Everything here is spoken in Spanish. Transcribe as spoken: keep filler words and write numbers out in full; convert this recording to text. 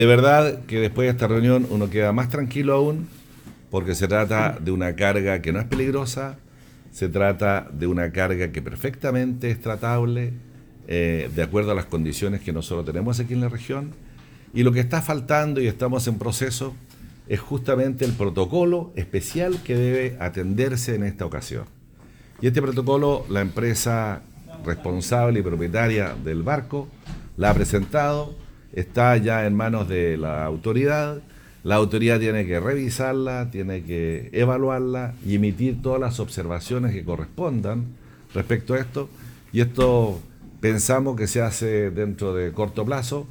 De verdad que después de esta reunión uno queda más tranquilo aún, porque se trata de una carga que no es peligrosa, se trata de una carga que perfectamente es tratable eh, de acuerdo a las condiciones que nosotros tenemos aquí en la región, y lo que está faltando y estamos en proceso es justamente el protocolo especial que debe atenderse en esta ocasión. Y este protocolo la empresa responsable y propietaria del barco la ha presentado, está ya en manos de la autoridad. La autoridad tiene que revisarla, tiene que evaluarla y emitir todas las observaciones que correspondan respecto a esto. Y esto pensamos que se hace dentro de corto plazo.